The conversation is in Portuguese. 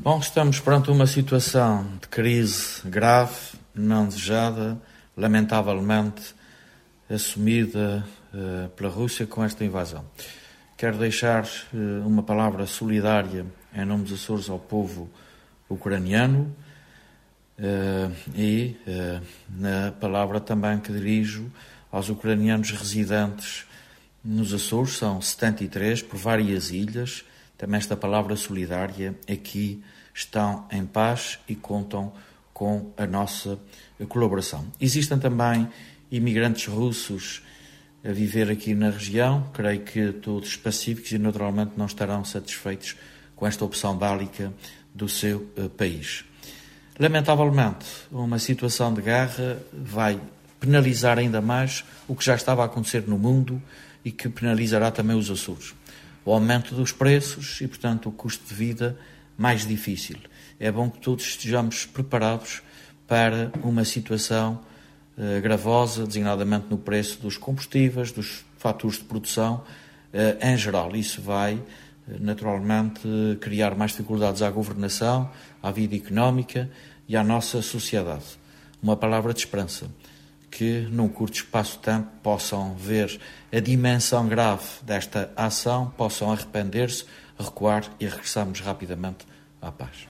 Bom, estamos perante uma situação de crise grave, não desejada, lamentavelmente assumida pela Rússia com esta invasão. Quero deixar uma palavra solidária em nome dos Açores ao povo ucraniano e na palavra também que dirijo aos ucranianos residentes nos Açores, são 73, por várias ilhas. Também esta palavra solidária aqui estão em paz e contam com a nossa colaboração. Existem também imigrantes russos a viver aqui na região, creio que todos pacíficos e naturalmente não estarão satisfeitos com esta opção bélica do seu país. Lamentavelmente, uma situação de guerra vai penalizar ainda mais o que já estava a acontecer no mundo e que penalizará também os Açores. O aumento dos preços e, portanto, o custo de vida mais difícil. É bom que todos estejamos preparados para uma situação gravosa, designadamente no preço dos combustíveis, dos fatores de produção em geral. Isso vai, naturalmente, criar mais dificuldades à governação, à vida económica e à nossa sociedade. Uma palavra de esperança, que num curto espaço de tempo possam ver a dimensão grave desta ação, possam arrepender-se, recuar e regressarmos rapidamente à paz.